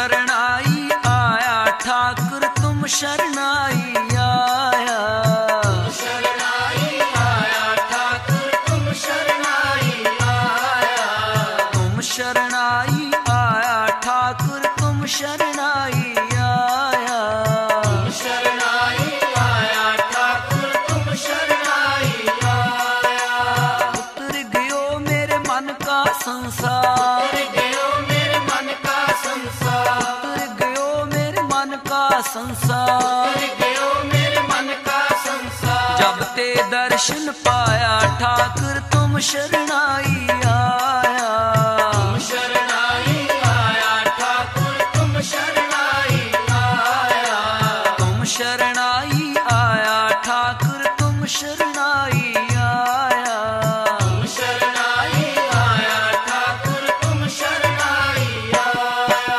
शरणाई आया ठाकुर तुम शरणाई आया। तुम शरणाई आया ठाकुर तुम शरणाई आया। तुम शरणाई आया ठाकुर तुम शरणाई आया। तुम शरणाई आया ठाकुर तुम शरणाई आया। उतर गयो मेरे मन का संसार, संसार गयो मेरे मन का संसार। जब ते दर्शन पाया ठाकुर तुम शरणाई आया। तुम शरणाई आया ठाकुर तुम शरणाई आया। तुम शरणाई आया ठाकुर तुम शरणाई आया। तुम शरणाई आया ठाकुर तुम शरणाई आया।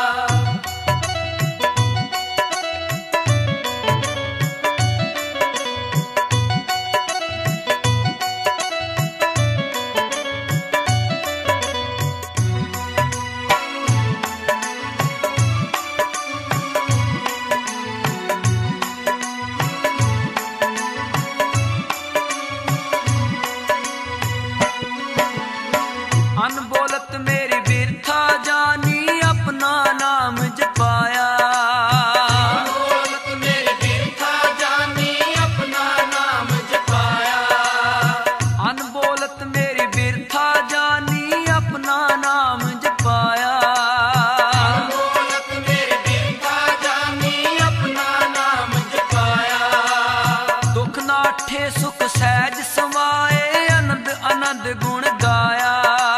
अनबोलत मेरी बिरथा जानी अपना नाम जपाया। अनबोलत मेरी बिरथा जानी अपना नाम जपाया। अनबोलत मेरी बिरथा जानी अपना नाम जपाया। अनबोलत मेरी बिरथा जानी अपना नाम जपाया। दुख नाठे सुख सहज समाए आनंद आनंद गुण गाया।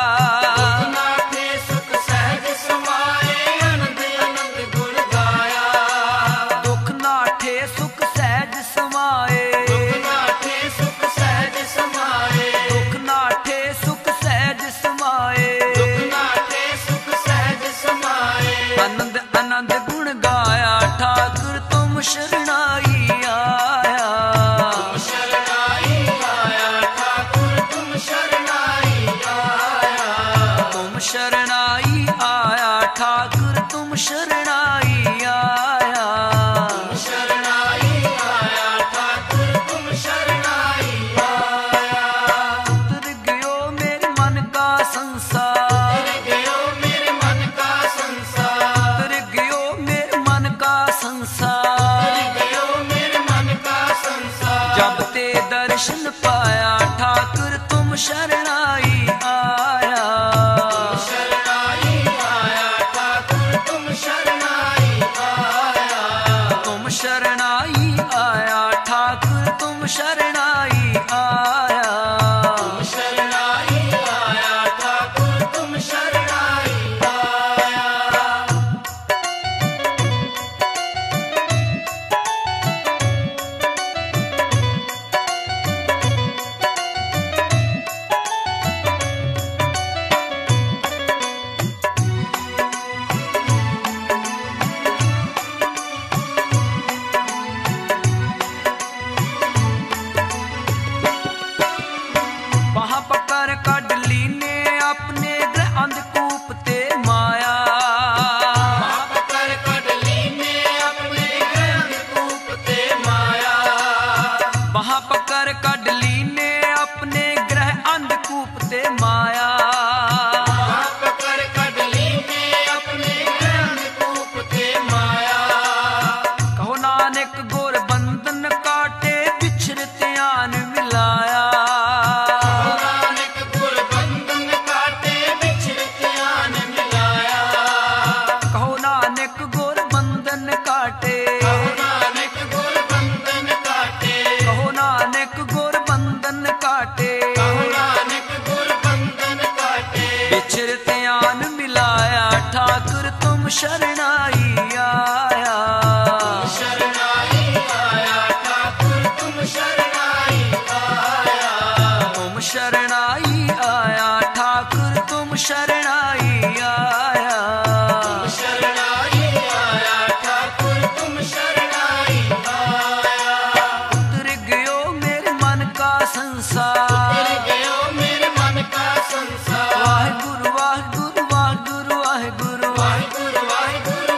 आनंद आनंद गुण गाया ठाकुर तुम शरणाई आया। तुम शरणाई आया ठाकुर तुम शरणाई आया। तुम शरणाई आया ठाकुर तुम शरणाई आया। तुम शरणाई आया ठाकुर तुम शरणाई आया। उतर गयो मेरे मन का संसार, जब ते दर्शन पाया ठाकुर तुम शरणाई आया। तुम शरणाई आया ठाकुर तुम शरणाई आया। तुम शरणाई आया ठाकुर तुम शरणाई आया। तुम शरणाई आया ठाकुर तुम शरणाई आया। वहां पकड़ कड लीने अपने ग्रह अंधकूप ते माया। वहां पकड़ कड लीने अपने ग्रह अंधकूप ते माया। वहां पकड़ कड लीने अपने ग्रह अंधकूप ते माया। वहां पकड़ कड लीने अपने ग्रह अंधकूप ते माया। कहो नानक गोर बंधन काटे बिछड़ त्यान मिलाया। ठाकुर तुम शरणाई आया। तुम शरणाई आया ठाकुर तुम शरणाई आया। तुम शरणाई आया ठाकुर तुम शरणाई आया। तुम शरणाई आया ठाकुर तुम शरणाई आया। उतर गयो मेरे मन का संसार, उतर गयो मेरे मन का संसार। वाहिगुरु वाहिगुरु वाहिगुरु वाहिगुरु वाहिगुरु वाहिगुरु